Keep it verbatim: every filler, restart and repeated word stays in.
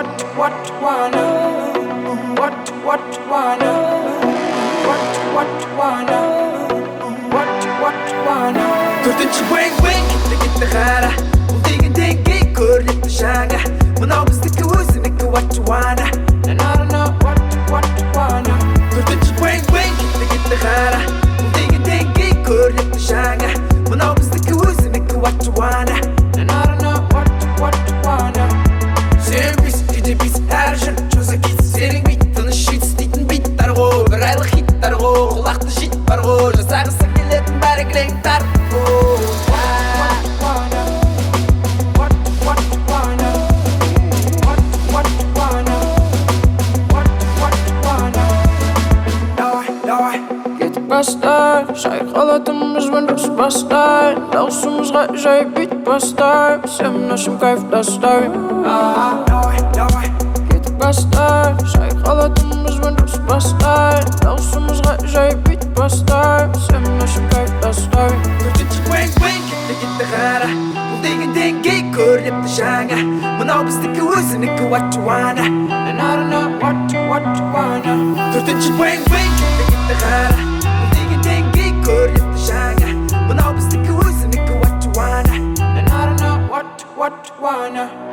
what what wanna what what wanna what what wanna what what wanna төртінші wing wing кетті кетті қара бұл деген деңгей көрнекті жаңа мынау біздікі өзінікі what you wanna and I don't know what what wanna төртінші wing wing кетті кетті қара бұл деген деңгей көрнекті жаңа мынау біздікі өзінікі what you wanna and I don't know what what wanna сен бис кейде бис әр жыр жаза кетсін сенің бит тыныш жит істейтін биттар ғой бір айлық хиттар ғой құлақты жит бар ғой жасағысы келетін бәрі кілең тар Бастар, шайқалатынымызбен дұрыс бастар Даусымызға жай бит бастар Сен нашым кайф доставим Кетіп бастар, шайқалатынымызбен дұрыс бастар Даусымызға жай бит бастар Сен нашым кайф доставим төртінші wing wing кетті кетті қара бұл деген деңгей көрнекті жаңа мынау біздікі өзінікі what you wanna and I don't know what what wanna төртінші wing wing кетті кетті қара көрнекті жаңа мынау біздікі өзінікі what you wanna and I don't know what what wanna